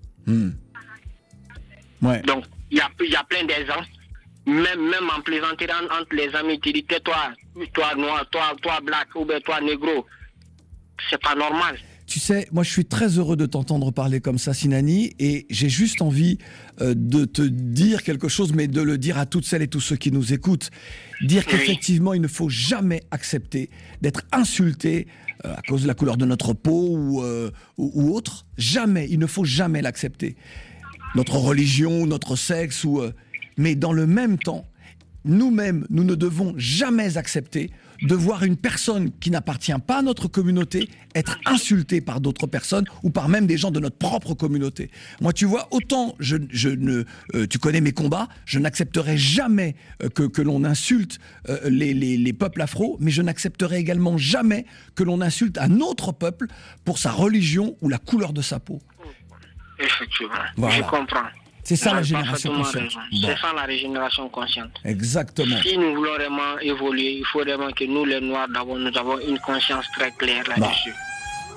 Ouais.
Donc, il y a plein d'exemples. Même en plaisanterie entre les amis, tu dis toi noir, toi black, ou bien toi négro. C'est pas normal.
Tu sais, moi je suis très heureux de t'entendre parler comme ça, Sinani, et j'ai juste envie de te dire quelque chose, mais de le dire à toutes celles et tous ceux qui nous écoutent. Dire qu'effectivement, il ne faut jamais accepter d'être insulté à cause de la couleur de notre peau ou autre. Jamais, il ne faut jamais l'accepter. Notre religion, notre sexe, mais dans le même temps, nous-mêmes, nous ne devons jamais accepter de voir une personne qui n'appartient pas à notre communauté être insultée par d'autres personnes ou par même des gens de notre propre communauté. Moi, tu vois, autant tu connais mes combats, je n'accepterai jamais que l'on insulte les peuples afro, mais je n'accepterai également jamais que l'on insulte un autre peuple pour sa religion ou la couleur de sa peau.
Effectivement,
voilà.
Je comprends.
C'est ça la génération consciente.
Bon. C'est ça la régénération consciente.
Exactement.
Si nous voulons vraiment évoluer, il faut vraiment que nous, les Noirs, d'abord, nous avons une conscience très claire là-dessus.
Sinani ?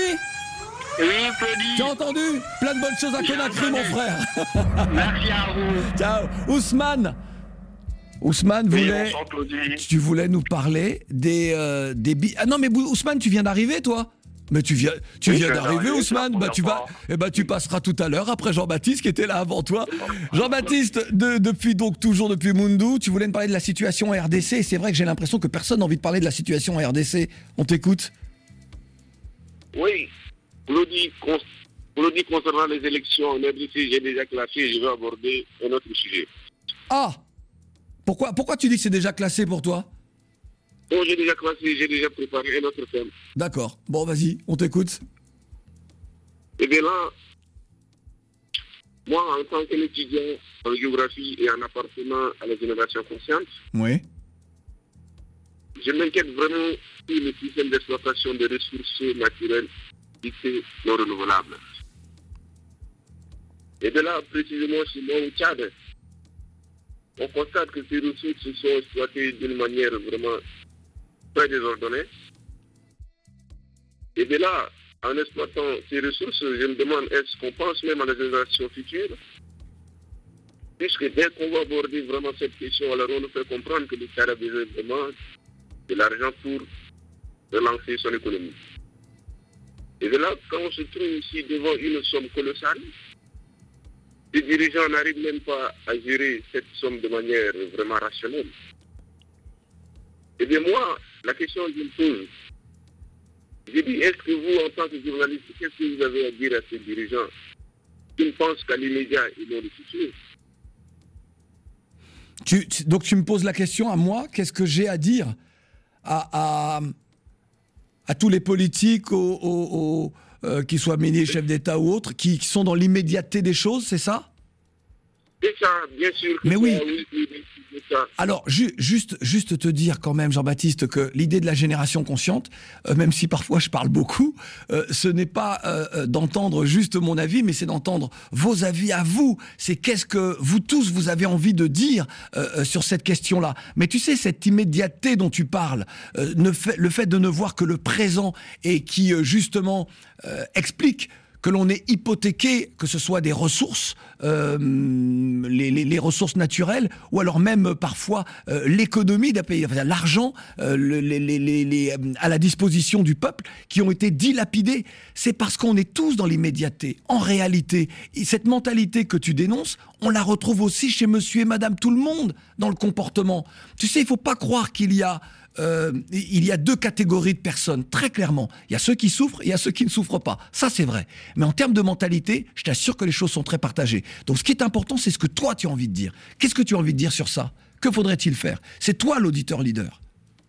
Oui, Claudie.
Tu as entendu ? Plein de bonnes choses à Conakry, mon frère.
Merci à vous.
Ciao. Ousmane tu voulais nous parler des Ah non, mais Ousmane, tu viens d'arriver, toi ? Mais tu viens d'arriver, Ousmane. Tu passeras tout à l'heure après Jean-Baptiste qui était là avant toi. Jean-Baptiste, depuis Moundou, tu voulais me parler de la situation en RDC. Et c'est vrai que j'ai l'impression que personne n'a envie de parler de la situation en RDC. On t'écoute.
Oui, Claudie, concernant les élections en RDC, j'ai déjà classé. Je vais aborder un autre sujet.
Ah, pourquoi tu dis que c'est déjà classé pour toi ?
Bon, j'ai déjà classé, j'ai déjà préparé un autre thème.
D'accord. Bon, vas-y, on t'écoute.
Eh bien là, moi, en tant qu'étudiant en géographie et en appartenant à la génération consciente,
oui,
je m'inquiète vraiment sur le système d'exploitation des ressources naturelles dites non renouvelables. Et de là, précisément chez moi au Tchad, on constate que ces ressources sont exploitées d'une manière vraiment très désordonnée. Et de là, en exploitant ces ressources, je me demande, est-ce qu'on pense même à la génération future? Puisque dès qu'on va aborder vraiment cette question, alors on nous fait comprendre que l'État a besoin vraiment de l'argent pour relancer son économie. Et de là, quand on se trouve ici devant une somme colossale, les dirigeants n'arrivent même pas à gérer cette somme de manière vraiment rationnelle. Eh bien moi, la question que je me pose, je dis, est-ce que vous, en tant que journaliste, qu'est-ce que vous avez à dire à ces dirigeants qui ne pensent qu'à l'immédiat et non le futur?
Donc tu me poses la question à moi, qu'est-ce que j'ai à dire à tous les politiques, qu'ils soient ministres, chefs d'État ou autres, qui sont dans l'immédiateté des choses, c'est ça?
C'est ça, bien sûr.
Mais oui.
C'est ça.
Alors, juste te dire quand même, Jean-Baptiste, que l'idée de la génération consciente, même si parfois je parle beaucoup, ce n'est pas d'entendre juste mon avis, mais c'est d'entendre vos avis à vous. C'est qu'est-ce que vous tous, vous avez envie de dire sur cette question-là. Mais tu sais, cette immédiateté dont tu parles, le fait de ne voir que le présent et qui, justement, explique que l'on est hypothéqué, que ce soit des ressources, les ressources naturelles, ou alors même parfois l'économie d'un pays, enfin, l'argent à la disposition du peuple, qui ont été dilapidés. C'est parce qu'on est tous dans l'immédiateté. En réalité, cette mentalité que tu dénonces, on la retrouve aussi chez monsieur et madame tout le monde dans le comportement. Tu sais, il ne faut pas croire qu'il y a deux catégories de personnes, très clairement. Il y a ceux qui souffrent et il y a ceux qui ne souffrent pas. Ça, c'est vrai. Mais en termes de mentalité, je t'assure que les choses sont très partagées. Donc, ce qui est important, c'est ce que toi, tu as envie de dire. Qu'est-ce que tu as envie de dire sur ça? Que faudrait-il faire? C'est toi, l'auditeur leader.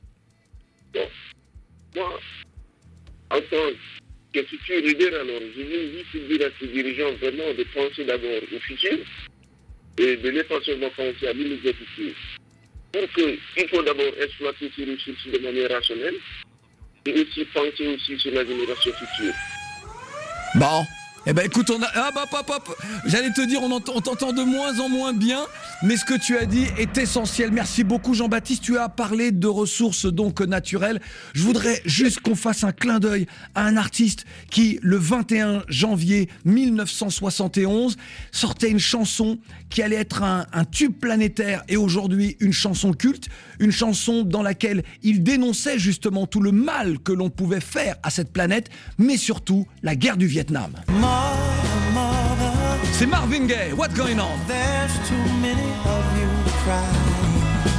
Moi, en tant que futur leader, alors, je veux juste dire à ces dirigeants vraiment de penser d'abord au futur et de ne pas seulement penser à l'immédiat futur. Donc, il faut d'abord exploiter ces ressources de manière rationnelle et aussi penser aussi sur la génération future.
Bon, eh ben écoute, j'allais te dire, on t'entend de moins en moins bien, mais ce que tu as dit est essentiel. Merci beaucoup, Jean-Baptiste. Tu as parlé de ressources donc naturelles. Je voudrais juste qu'on fasse un clin d'œil à un artiste qui, le 21 janvier 1971, sortait une chanson qui allait être un tube planétaire et aujourd'hui une chanson culte, une chanson dans laquelle il dénonçait justement tout le mal que l'on pouvait faire à cette planète, mais surtout la guerre du Vietnam. C'est Marvin Gaye, What's Going On?
There's too many of you crying.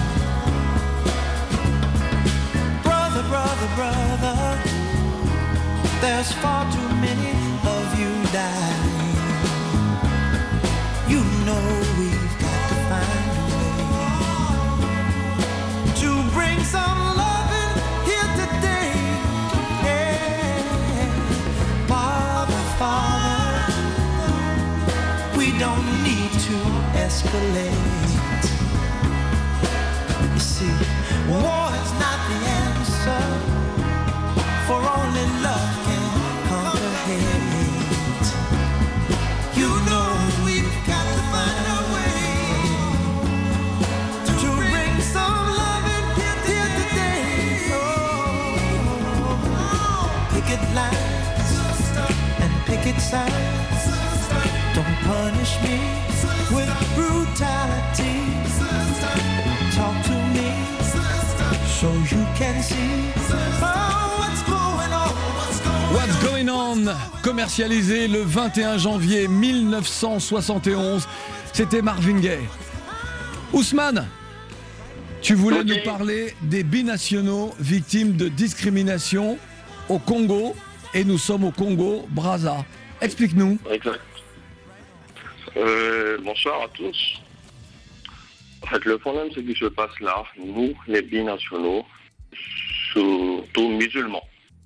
Brother, brother, brother, there's far too many of you dying. You know we've got to find a way don't need to escalate. You see, war is not the answer, for only love can conquer hate. You know we've got to find a way to bring some love in here today. Picket lines and picket signs. Don't punish me with brutality. Talk to me so you can see what's going on.
What's Going On, commercialisé le 21 janvier 1971. C'était Marvin Gaye. Ousmane, tu voulais nous parler des binationaux victimes de discrimination au Congo, et nous sommes au Congo, Brazza. Explique-nous.
Exact. Bonsoir à tous. En fait, le problème, c'est qu'il se passe là, nous, les binationaux, surtout musulmans,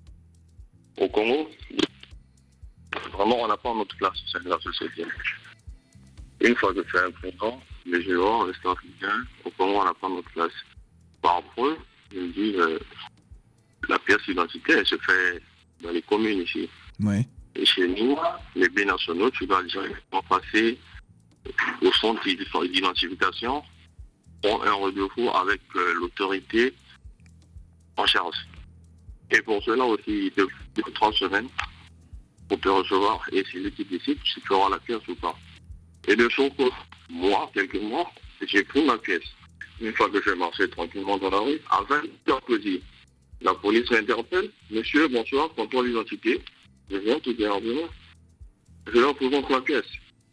au Congo, vraiment, on n'a pas notre place au sein de la société. Une fois que tu es un prénom, musulman, reste africain, au Congo, on n'a pas notre place. Par eux, ils me disent, la pièce d'identité, elle se fait dans les communes ici.
Oui.
Et chez nous, les binationaux, tu vas directement passer au centre d'identification, prendre un rendez-vous avec l'autorité en charge. Et pour cela aussi, il te faut 3 semaines pour te recevoir. Et c'est lui qui décide si tu auras la pièce ou pas. Et de son côté, moi, quelques mois, j'ai pris ma pièce. Une fois que j'ai marché tranquillement dans la rue, à 20h, la police m'interpelle. Monsieur, bonsoir, contrôle d'identité. Je viens tout directement. Je leur présente ma pièce.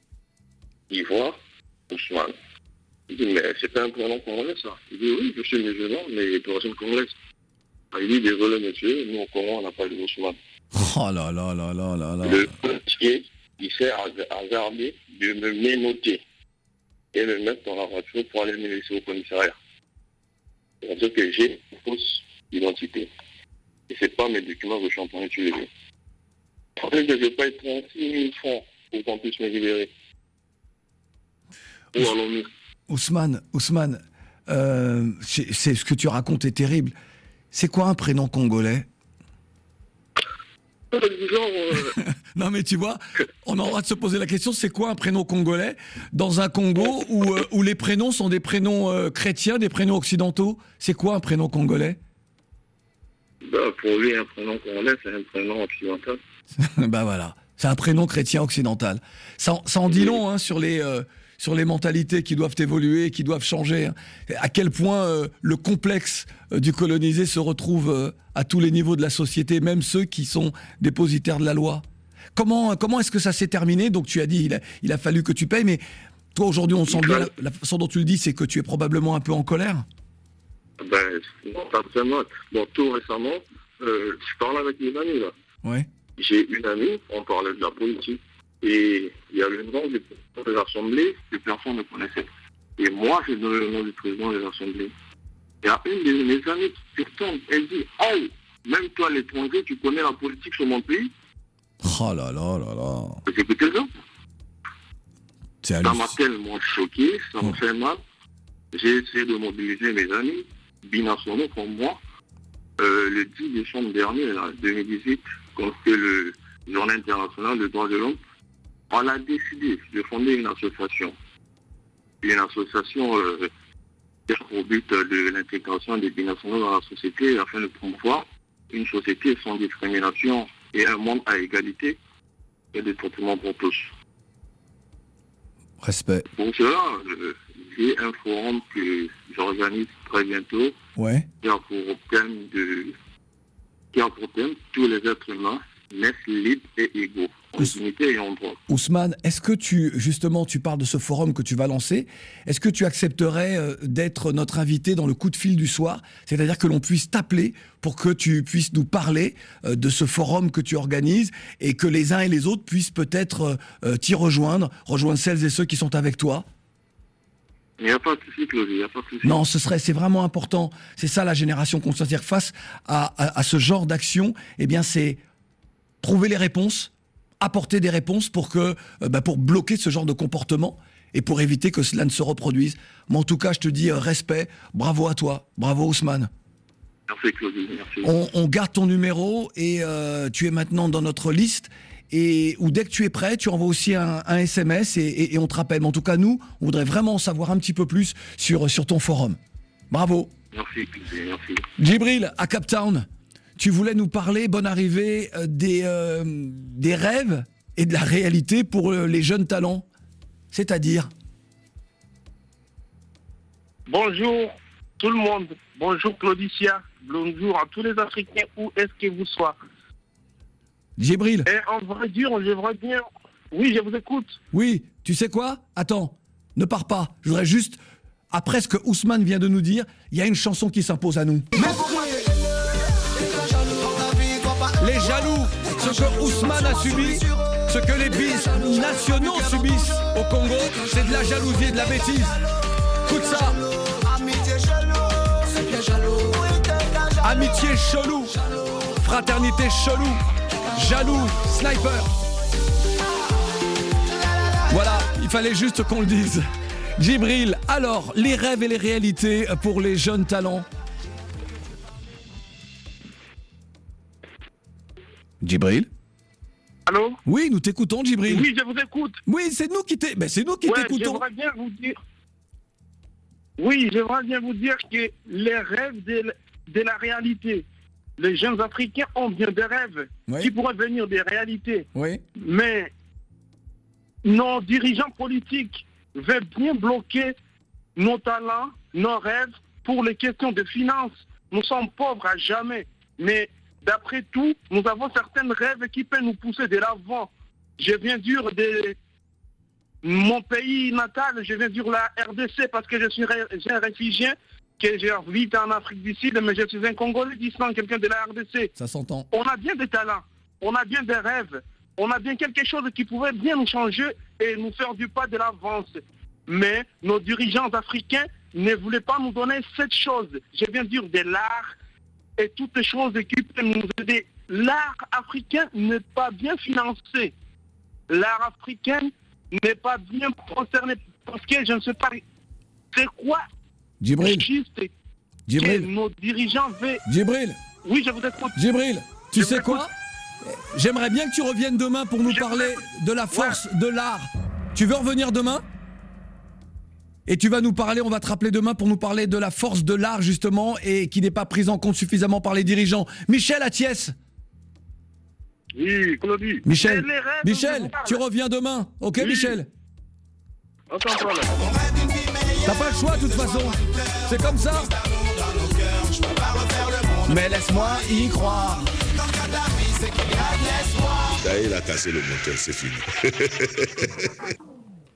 Il voit Ousmane. Il dit, mais c'est pas un prénom congolais, ça. Il dit, oui, je suis musulman, mais d'origine congolaise. Il dit, désolé, monsieur, nous, au Congo, on n'a pas de Ousmane.
Oh là là là là là là.
Le policier, il s'est hasardé de me ménoter et me mettre dans la voiture pour aller me laisser au commissariat. C'est-à-dire que j'ai une fausse identité. Et c'est pas mes documents que je suis en train d'utiliser. Je pense que je paye 36 000 francs pour qu'on puisse me libérer. Où allons-nous?
Ousmane, c'est ce que tu racontes est terrible. C'est quoi un prénom congolais? Non mais tu vois, on a le droit de se poser la question, c'est quoi un prénom congolais dans un Congo où les prénoms sont des prénoms chrétiens, des prénoms occidentaux? C'est quoi un prénom congolais?
Pour lui, un prénom congolais, c'est un prénom occidental.
Bah voilà, c'est un prénom chrétien occidental. Ça en dit long hein, sur les mentalités qui doivent évoluer, qui doivent changer. Hein. À quel point le complexe du colonisé se retrouve à tous les niveaux de la société, même ceux qui sont dépositaires de la loi. Comment est-ce que ça s'est terminé? Donc tu as dit il a fallu que tu payes, mais toi aujourd'hui on sent bien la façon dont tu le dis, c'est que tu es probablement un peu en colère.
Non, pas vraiment. Bon, tout récemment, je parle avec mes amis là.
Ouais.
J'ai une amie, on parlait de la politique. Et il y a le nom du président de l'Assemblée que personne ne connaissait. Et moi, j'ai donné le nom du président de l'Assemblée. Il y a une de mes amies qui tombe, elle dit « Oh, même toi, l'étranger, tu connais la politique sur mon pays ?»
Oh là là là là.
Vous écoutez ça? Ça m'a tellement choqué, ça m'a fait mal. J'ai essayé de mobiliser mes amis binationaux comme moi. Le 10 décembre dernier, là, 2018, quand c'était le Journée internationale des droits de l'homme, on a décidé de fonder une association. Une association qui a pour but de l'intégration des binationaux dans la société afin de promouvoir une société sans discrimination et un monde à égalité et de traitement pour tous.
Respect.
Pour cela, j'ai un forum que j'organise très bientôt qui a pour thème tous les êtres humains naissent libres et égaux, en dignité et en droit.
Ousmane, est-ce que tu parles de ce forum que tu vas lancer, est-ce que tu accepterais d'être notre invité dans le coup de fil du soir, c'est-à-dire que l'on puisse t'appeler pour que tu puisses nous parler de ce forum que tu organises et que les uns et les autres puissent peut-être t'y rejoindre celles et ceux qui sont avec toi?
Il n'y a pas de souci, Claudie, il n'y a pas de souci.
Non, c'est vraiment important. C'est ça la génération consciente. C'est-à-dire face à ce genre d'action, eh bien c'est trouver les réponses apporter des réponses pour bloquer ce genre de comportement et pour éviter que cela ne se reproduise. Mais en tout cas, je te dis respect, bravo à toi, bravo Ousmane.
Merci Claudie, merci.
On garde ton numéro et tu es maintenant dans notre liste. Ou dès que tu es prêt, tu envoies aussi un SMS et on te rappelle. Mais en tout cas, nous, on voudrait vraiment en savoir un petit peu plus sur ton forum. Bravo.
Merci.
Djibril, à Cape Town, tu voulais nous parler, bonne arrivée, des rêves et de la réalité pour les jeunes talents. C'est-à-dire?
Bonjour tout le monde. Bonjour Claudicia. Bonjour à tous les Africains, où est-ce que vous soyez.
Djibril.
Et en vrai dire, j'aimerais bien... Oui, je vous écoute.
Oui, tu sais quoi? Attends, ne pars pas. Je voudrais juste, après ce que Ousmane vient de nous dire, il y a une chanson qui s'impose à nous. Les jaloux, ce que Ousmane a subi, ce que les bis nationaux subissent au Congo, c'est de la jalousie et de la bêtise. Écoute ça. Amitié chelou, fraternité chelou, jaloux, sniper. Voilà, il fallait juste qu'on le dise. Djibril, alors, les rêves et les réalités pour les jeunes talents. Djibril?
Allô?
Oui, nous t'écoutons, Djibril.
Oui, je vous écoute.
Oui, c'est nous qui t'écoutons.
J'aimerais bien vous dire... Oui, j'aimerais bien vous dire que les rêves de la réalité, les jeunes Africains ont bien des rêves qui pourraient devenir des réalités.
Oui.
Mais nos dirigeants politiques veulent bien bloquer nos talents, nos rêves pour les questions de finances. Nous sommes pauvres à jamais. Mais d'après tout, nous avons certains rêves qui peuvent nous pousser de l'avant. Je viens dire de mon pays natal, je viens dire la RDC parce que je suis un réfugié, que j'habite en Afrique du Sud, mais je suis un Congolais distant, quelqu'un de la RDC.
Ça s'entend.
On a bien des talents, on a bien des rêves, on a bien quelque chose qui pouvait bien nous changer et nous faire du pas de l'avance. Mais nos dirigeants africains ne voulaient pas nous donner cette chose. Je viens dire de l'art et toutes les choses qui peuvent nous aider. L'art africain n'est pas bien financé. L'art africain n'est pas bien concerné parce que je ne sais pas c'est quoi
Djibril.
Juste
Djibril.
que nos dirigeants veulent.
Djibril.
Oui, je vous écoute.
Djibril, tu sais quoi? J'aimerais bien que tu reviennes demain pour nous parler de la force de l'art. Tu veux revenir demain? Et tu vas nous parler, on va te rappeler demain pour nous parler de la force de l'art justement et qui n'est pas prise en compte suffisamment par les dirigeants. Michel Athiès.
Oui, Claudie.
Michel, tu reviens demain, ok oui. Michel?
Aucun problème.
T'as pas le choix de toute façon, c'est comme ça. Mais laisse-moi y croire.
Ça y est, il a cassé le moteur, c'est fini.